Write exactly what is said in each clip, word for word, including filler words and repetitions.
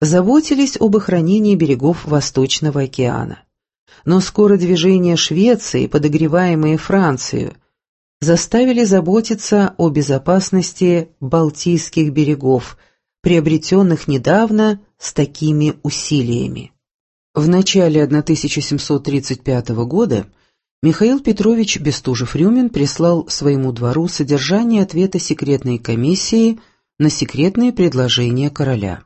заботились об охранении берегов Восточного океана. Но скоро движения Швеции, подогреваемые Францией, заставили заботиться о безопасности Балтийских берегов, приобретенных недавно с такими усилиями. В начале тысяча семьсот тридцать пятого года Михаил Петрович Бестужев-Рюмин прислал своему двору содержание ответа секретной комиссии на секретные предложения короля.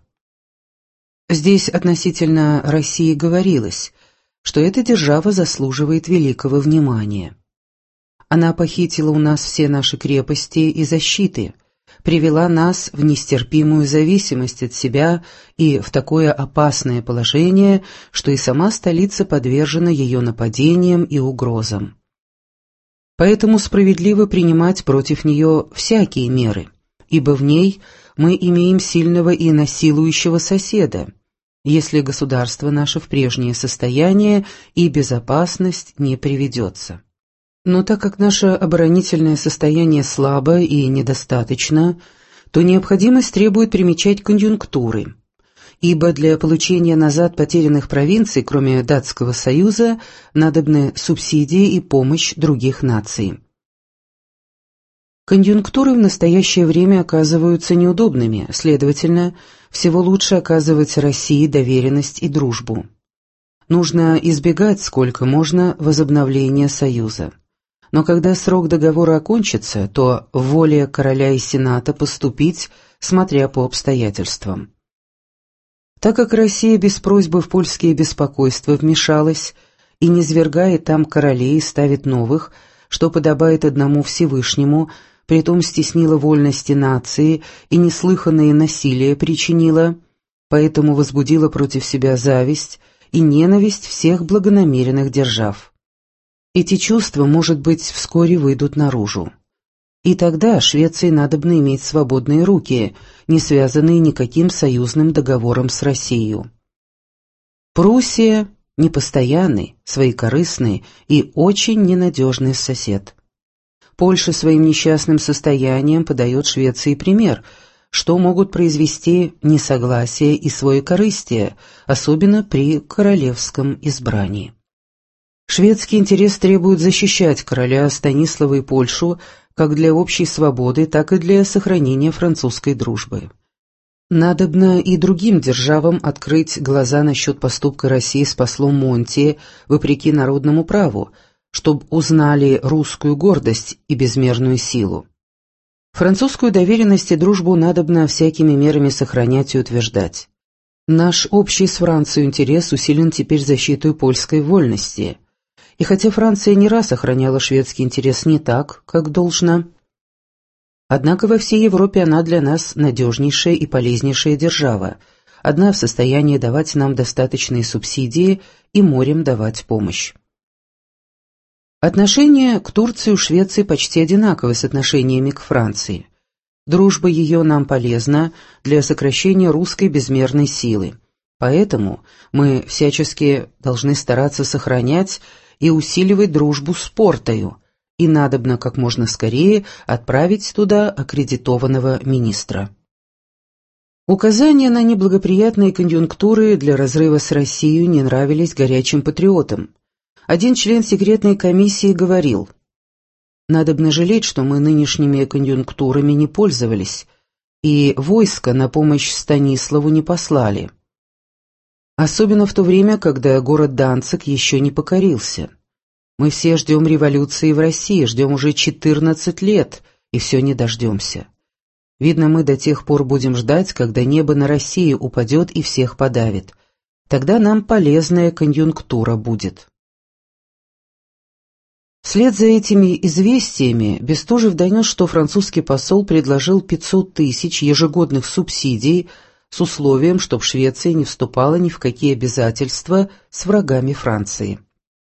Здесь относительно России говорилось, что эта держава заслуживает великого внимания. Она похитила у нас все наши крепости и защиты, привела нас в нестерпимую зависимость от себя и в такое опасное положение, что и сама столица подвержена ее нападениям и угрозам. Поэтому справедливо принимать против нее всякие меры, ибо в ней мы имеем сильного и насилующего соседа, если государство наше в прежнее состояние и безопасность не приведется. Но так как наше оборонительное состояние слабо и недостаточно, то необходимость требует примечать конъюнктуры, ибо для получения назад потерянных провинций, кроме Датского союза, надобны субсидии и помощь других наций. Конъюнктуры в настоящее время оказываются неудобными, следовательно, всего лучше оказывать России доверенность и дружбу. Нужно избегать сколько можно возобновления союза. Но когда срок договора окончится, то воля короля и сената поступить, смотря по обстоятельствам. Так как Россия без просьбы в польские беспокойства вмешалась и низвергает там королей и ставит новых, что подобает одному Всевышнему, притом стеснила вольности нации и неслыханное насилие причинила, поэтому возбудила против себя зависть и ненависть всех благонамеренных держав. Эти чувства, может быть, вскоре выйдут наружу. И тогда Швеции надобно иметь свободные руки, не связанные никаким союзным договором с Россией. Пруссия – непостоянный, своекорыстный и очень ненадежный сосед. Польша своим несчастным состоянием подает Швеции пример, что могут произвести несогласие и своекорыстие, особенно при королевском избрании. Шведский интерес требует защищать короля Станислава и Польшу как для общей свободы, так и для сохранения французской дружбы. Надобно и другим державам открыть глаза насчет поступка России с послом Монти вопреки народному праву, чтобы узнали русскую гордость и безмерную силу. Французскую доверенность и дружбу надобно всякими мерами сохранять и утверждать. Наш общий с Францией интерес усилен теперь защитой польской вольности. И хотя Франция не раз охраняла шведский интерес не так, как должно, однако во всей Европе она для нас надежнейшая и полезнейшая держава, одна в состоянии давать нам достаточные субсидии и морем давать помощь. Отношение к Турции у Швеции почти одинаково с отношениями к Франции. Дружба ее нам полезна для сокращения русской безмерной силы, поэтому мы всячески должны стараться сохранять и усиливать дружбу с Портою, и надобно как можно скорее отправить туда аккредитованного министра. Указания на неблагоприятные конъюнктуры для разрыва с Россией не нравились горячим патриотам. Один член секретной комиссии говорил: «Надобно жалеть, что мы нынешними конъюнктурами не пользовались, и войско на помощь Станиславу не послали. Особенно в то время, когда город Данциг еще не покорился. Мы все ждем революции в России, ждем уже четырнадцать лет, и все не дождемся. Видно, мы до тех пор будем ждать, когда небо на Россию упадет и всех подавит. Тогда нам полезная конъюнктура будет». Вслед за этими известиями Бестужев донес, что французский посол предложил пятьсот тысяч ежегодных субсидий с условием, чтоб Швеция не вступала ни в какие обязательства с врагами Франции.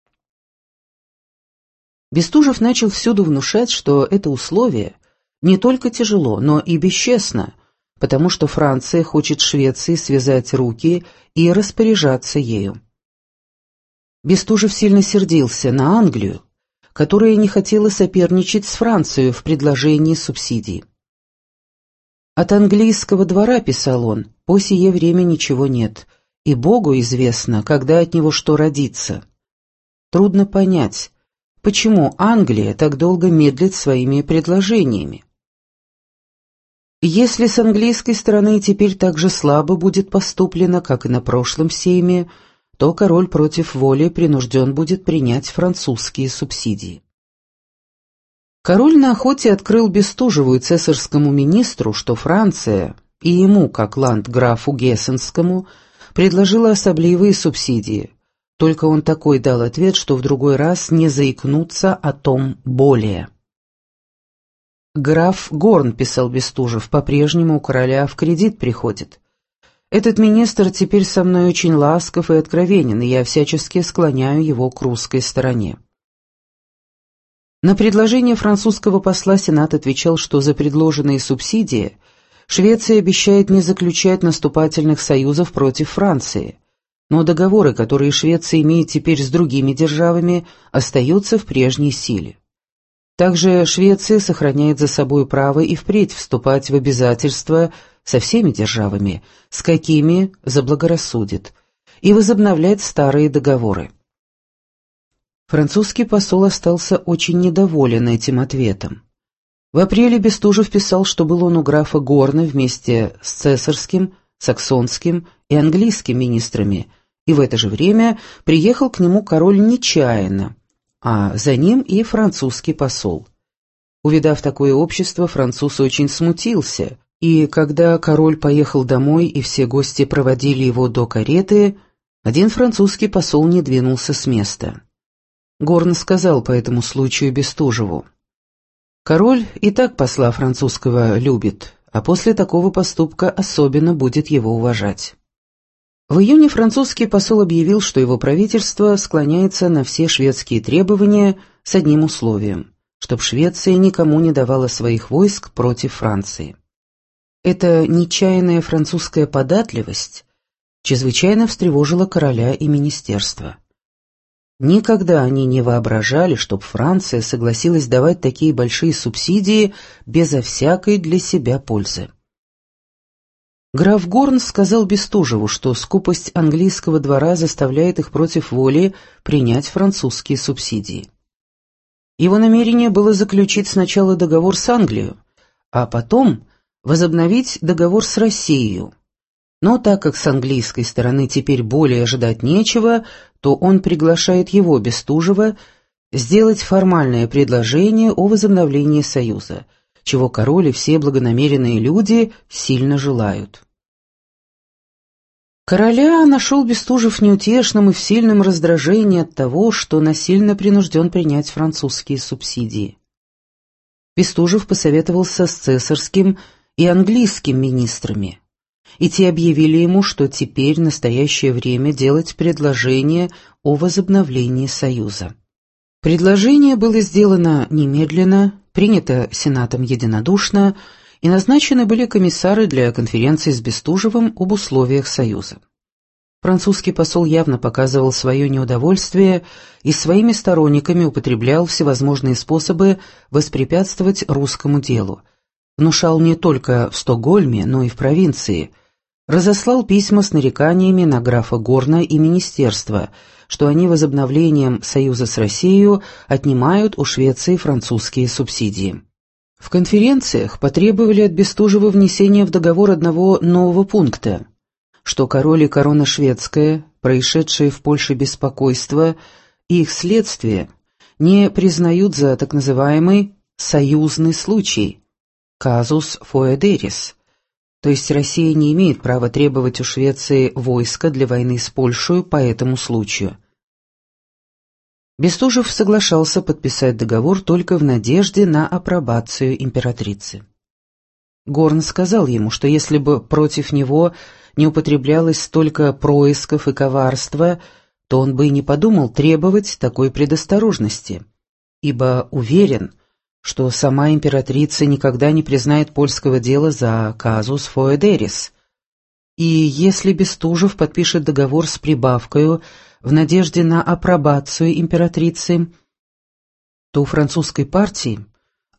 Бестужев начал всюду внушать, что это условие не только тяжело, но и бесчестно, потому что Франция хочет Швеции связать руки и распоряжаться ею. Бестужев сильно сердился на Англию, которая не хотела соперничать с Францией в предложении субсидий. «От английского двора, — писал он, — по сие время ничего нет, и Богу известно, когда от него что родится. Трудно понять, почему Англия так долго медлит своими предложениями. Если с английской стороны теперь так же слабо будет поступлено, как и на прошлом сейме, то король против воли принужден будет принять французские субсидии». Король на охоте открыл Бестужеву и цесарскому министру, что Франция и ему, как ландграфу Гессенскому, предложила особливые субсидии, только он такой дал ответ, что в другой раз не заикнуться о том более. «Граф Горн, — писал Бестужев, — по-прежнему у короля в кредит приходит. Этот министр теперь со мной очень ласков и откровенен, и я всячески склоняю его к русской стороне». На предложение французского посла Сенат отвечал, что за предложенные субсидии Швеция обещает не заключать наступательных союзов против Франции, но договоры, которые Швеция имеет теперь с другими державами, остаются в прежней силе. Также Швеция сохраняет за собой право и впредь вступать в обязательства со всеми державами, с какими заблагорассудит, и возобновлять старые договоры. Французский посол остался очень недоволен этим ответом. В апреле Бестужев писал, что был он у графа Горна вместе с цесарским, саксонским и английским министрами, и в это же время приехал к нему король нечаянно, а за ним и французский посол. Увидав такое общество, француз очень смутился, и когда король поехал домой и все гости проводили его до кареты, один французский посол не двинулся с места. Горн сказал по этому случаю Бестужеву: «Король и так посла французского любит, а после такого поступка особенно будет его уважать». В июне французский посол объявил, что его правительство склоняется на все шведские требования с одним условием, чтоб Швеция никому не давала своих войск против Франции. Эта нечаянная французская податливость чрезвычайно встревожила короля и министерство. Никогда они не воображали, чтоб Франция согласилась давать такие большие субсидии безо всякой для себя пользы. Граф Горн сказал Бестужеву, что скупость английского двора заставляет их против воли принять французские субсидии. Его намерение было заключить сначала договор с Англией, а потом возобновить договор с Россией. Но так как с английской стороны теперь более ожидать нечего, то он приглашает его, Бестужева, сделать формальное предложение о возобновлении союза, чего король и все благонамеренные люди сильно желают. Короля нашел Бестужев неутешным и в сильном раздражении от того, что насильно принужден принять французские субсидии. Бестужев посоветовался с цесарским и английским министрами, и те объявили ему, что теперь настоящее время делать предложение о возобновлении союза. Предложение было сделано немедленно, принято Сенатом единодушно, и назначены были комиссары для конференции с Бестужевым об условиях союза. Французский посол явно показывал свое неудовольствие и своими сторонниками употреблял всевозможные способы воспрепятствовать русскому делу. Внушал не только в Стокгольме, но и в провинции. Разослал письма с нареканиями на графа Горна и министерство, что они возобновлением союза с Россией отнимают у Швеции французские субсидии. В конференциях потребовали от Бестужева внесения в договор одного нового пункта, что король и корона шведская, происшедшие в Польше беспокойства и их следствие, не признают за так называемый «союзный случай» «казус фоэдерис», то есть Россия не имеет права требовать у Швеции войска для войны с Польшей по этому случаю. Бестужев соглашался подписать договор только в надежде на апробацию императрицы. Горн сказал ему, что если бы против него не употреблялось столько происков и коварства, то он бы и не подумал требовать такой предосторожности, ибо уверен, что сама императрица никогда не признает польского дела за казус фоэдерис. И если Бестужев подпишет договор с прибавкою в надежде на апробацию императрицы, то у французской партии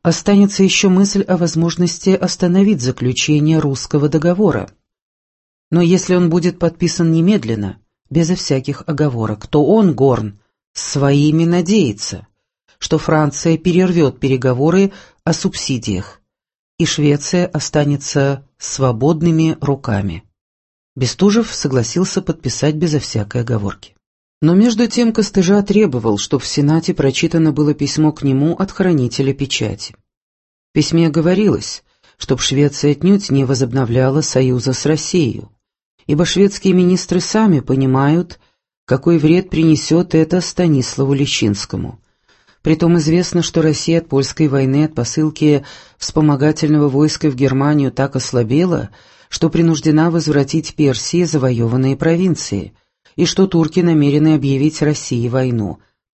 останется еще мысль о возможности остановить заключение русского договора. Но если он будет подписан немедленно, безо всяких оговорок, то он, Горн, своими надеется, что Франция перервет переговоры о субсидиях, и Швеция останется свободными руками. Бестужев согласился подписать безо всякой оговорки. Но между тем Костыжа требовал, чтобы в Сенате прочитано было письмо к нему от хранителя печати. В письме говорилось, чтоб Швеция отнюдь не возобновляла союза с Россией, ибо шведские министры сами понимают, какой вред принесет это Станиславу Лещинскому. Притом известно, что Россия от польской войны, от посылки вспомогательного войска в Германию так ослабела, что принуждена возвратить Персии завоеванные провинции, и что турки намерены объявить России войну.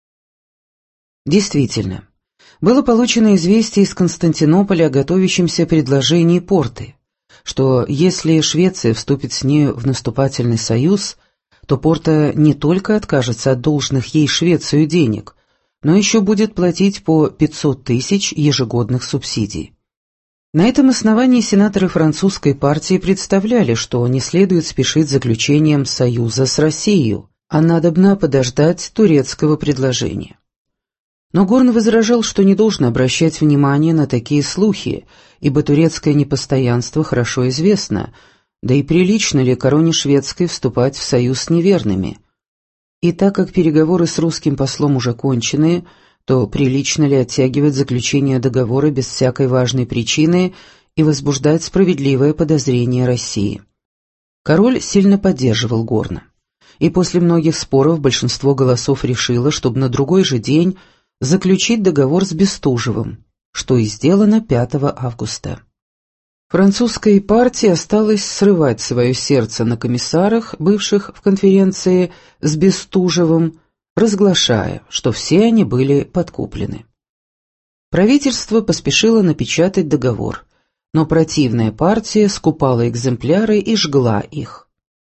Действительно, было получено известие из Константинополя о готовящемся предложении Порты, что если Швеция вступит с нею в наступательный союз, то Порта не только откажется от должных ей Швецию денег, но еще будет платить по пятьсот тысяч ежегодных субсидий. На этом основании сенаторы французской партии представляли, что не следует спешить с заключением союза с Россией, а надобно подождать турецкого предложения. Но Горн возражал, что не должен обращать внимание на такие слухи, ибо турецкое непостоянство хорошо известно, да и прилично ли короне шведской вступать в союз с неверными. И так как переговоры с русским послом уже кончены, то прилично ли оттягивать заключение договора без всякой важной причины и возбуждать справедливое подозрение России. Король сильно поддерживал Горна, и после многих споров большинство голосов решило, чтобы на другой же день заключить договор с Бестужевым, что и сделано пятого августа. Французской партии осталось срывать свое сердце на комиссарах, бывших в конференции с Бестужевым, разглашая, что все они были подкуплены. Правительство поспешило напечатать договор, но противная партия скупала экземпляры и жгла их.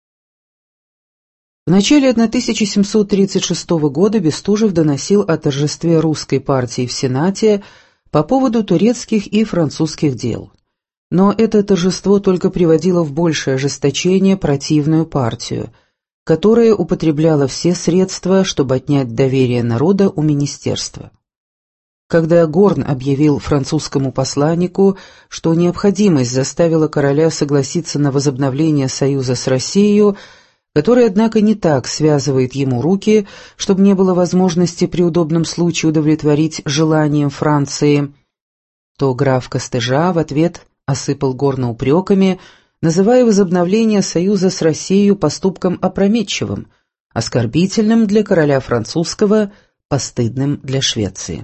В начале тысяча семьсот тридцать шестого года Бестужев доносил о торжестве русской партии в Сенате по поводу турецких и французских дел. Но это торжество только приводило в большее ожесточение противную партию, которая употребляла все средства, чтобы отнять доверие народа у министерства. Когда Горн объявил французскому посланнику, что необходимость заставила короля согласиться на возобновление союза с Россией, который, однако, не так связывает ему руки, чтобы не было возможности при удобном случае удовлетворить желаниям Франции, то граф Костыжа в ответ осыпал Горна упреками, называя возобновление союза с Россией поступком опрометчивым, оскорбительным для короля французского, постыдным для Швеции.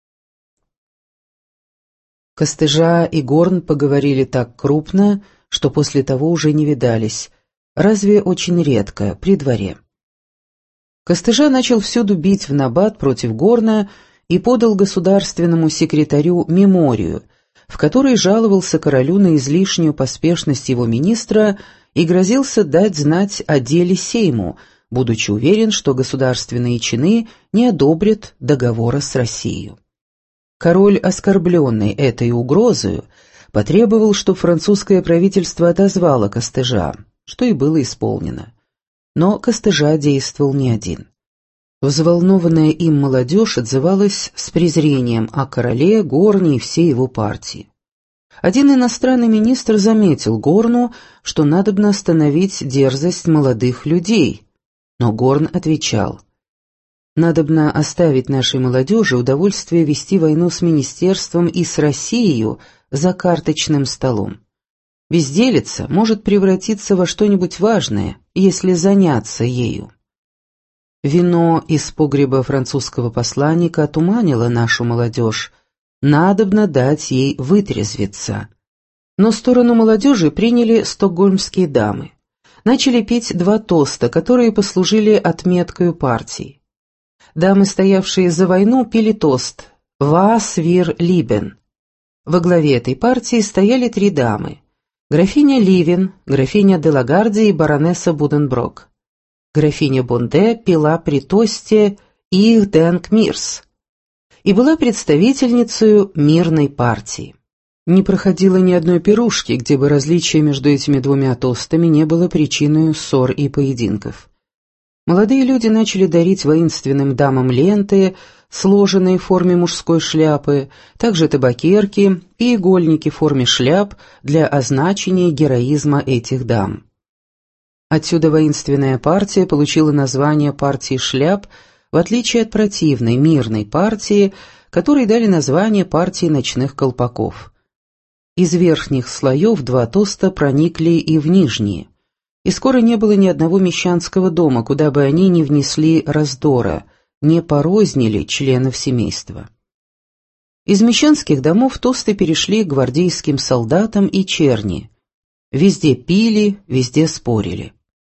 Костыжа и Горн поговорили так крупно, что после того уже не видались, разве очень редко, при дворе. Костыжа начал всюду бить в набат против Горна и подал государственному секретарю меморию, в которой жаловался королю на излишнюю поспешность его министра и грозился дать знать о деле Сейму, будучи уверен, что государственные чины не одобрят договора с Россией. Король, оскорбленный этой угрозой, потребовал, чтобы французское правительство отозвало Костыжа, что и было исполнено. Но Костыжа действовал не один. Взволнованная им молодежь отзывалась с презрением о короле, Горне и всей его партии. Один иностранный министр заметил Горну, что надобно остановить дерзость молодых людей, но Горн отвечал: «Надобно оставить нашей молодежи удовольствие вести войну с министерством и с Россией за карточным столом. Безделица может превратиться во что-нибудь важное, если заняться ею». Вино из погреба французского посланника отуманило нашу молодежь, надобно дать ей вытрезвиться. Но сторону молодежи приняли стокгольмские дамы. Начали петь два тоста, которые послужили отметкой партии. Дамы, стоявшие за войну, пели тост «Вас вир либен». Во главе этой партии стояли три дамы: графиня Ливен, графиня де Лагарди и баронесса Буденброк. Графиня Бонде пела при тосте «Их денк мирс». и была представительницей мирной партии. Не проходило ни одной пирушки, где бы различие между этими двумя тостами не было причиной ссор и поединков. Молодые люди начали дарить воинственным дамам ленты, сложенные в форме мужской шляпы, также табакерки и игольники в форме шляп для означения героизма этих дам. Отсюда воинственная партия получила название партии шляп, в отличие от противной мирной партии, которой дали название партии ночных колпаков. Из верхних слоев два тоста проникли и в нижние, и скоро не было ни одного мещанского дома, куда бы они не внесли раздора, не порознили членов семейства. Из мещанских домов тосты перешли к гвардейским солдатам и черни. Везде пили, везде спорили.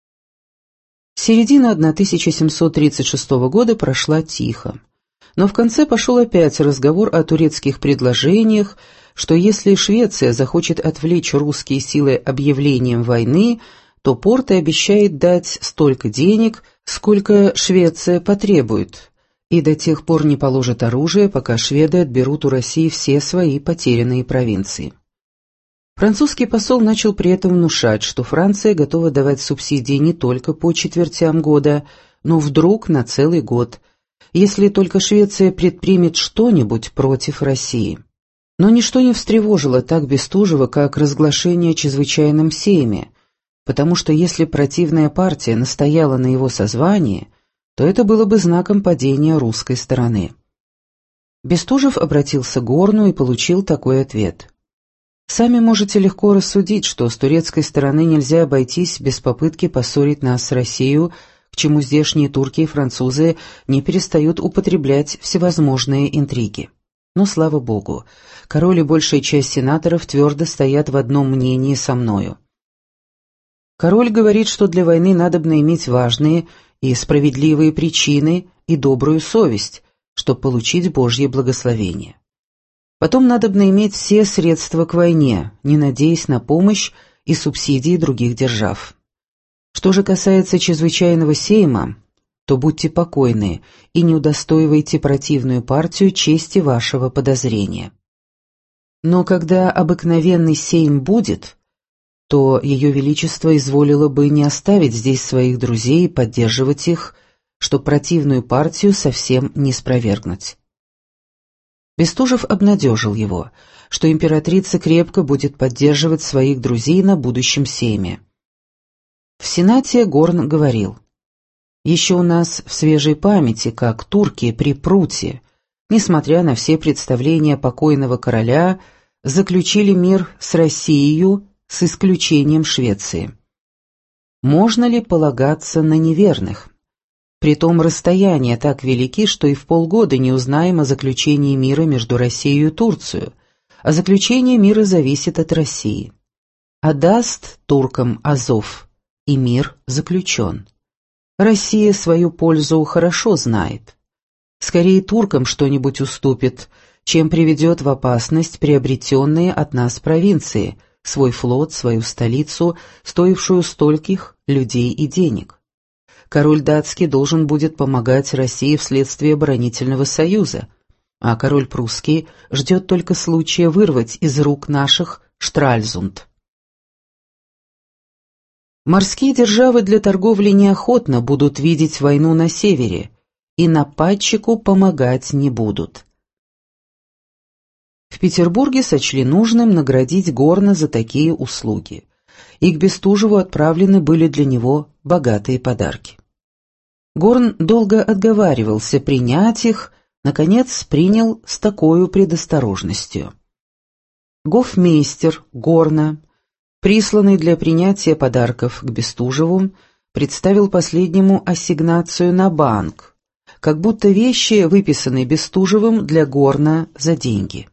Середина тысяча семьсот тридцать шестого года прошла тихо, но в конце пошел опять разговор о турецких предложениях, что если Швеция захочет отвлечь русские силы объявлением войны, то Порто обещает дать столько денег, сколько Швеция потребует, и до тех пор не положит оружие, пока шведы отберут у России все свои потерянные провинции. Французский посол начал при этом внушать, что Франция готова давать субсидии не только по четвертям года, но вдруг на целый год, если только Швеция предпримет что-нибудь против России. Но ничто не встревожило так Бестужева, как разглашение о чрезвычайном сейме, потому что если противная партия настояла на его созвании, то это было бы знаком падения русской стороны. Бестужев обратился к Горну и получил такой ответ. «Сами можете легко рассудить, что с турецкой стороны нельзя обойтись без попытки поссорить нас с Россией, к чему здешние турки и французы не перестают употреблять всевозможные интриги. Но, слава богу, король и большая часть сенаторов твердо стоят в одном мнении со мною. Король говорит, что для войны надобно иметь важные и справедливые причины и добрую совесть, чтобы получить Божье благословение. Потом надобно иметь все средства к войне, не надеясь на помощь и субсидии других держав. Что же касается чрезвычайного сейма, то будьте покойны и не удостоивайте противную партию чести вашего подозрения. Но когда обыкновенный сейм будет, то Ее Величество изволило бы не оставить здесь своих друзей и поддерживать их, чтобы противную партию совсем не спровергнуть. Бестужев обнадежил его, что императрица крепко будет поддерживать своих друзей на будущем сейме. В Сенате Горн говорил: «Еще у нас в свежей памяти, как турки при Пруте, несмотря на все представления покойного короля, заключили мир с Россией с исключением Швеции. Можно ли полагаться на неверных? Притом расстояния так велики, что и в полгода не узнаем о заключении мира между Россией и Турцией, а заключение мира зависит от России. А даст туркам Азов, и мир заключен. Россия свою пользу хорошо знает. Скорее туркам что-нибудь уступит, чем приведет в опасность приобретенные от нас провинции, свой флот, свою столицу, стоившую стольких людей и денег. Король датский должен будет помогать России вследствие оборонительного союза, а король прусский ждет только случая вырвать из рук наших Штральзунд. Морские державы для торговли неохотно будут видеть войну на севере, и нападчику помогать не будут». В Петербурге сочли нужным наградить Горна за такие услуги, и к Бестужеву отправлены были для него богатые подарки. Горн долго отговаривался принять их, наконец принял с такой предосторожностью. Гофмейстер Горна, присланный для принятия подарков к Бестужеву, представил последнему ассигнацию на банк, как будто вещи, выписанные Бестужевым для Горна за деньги.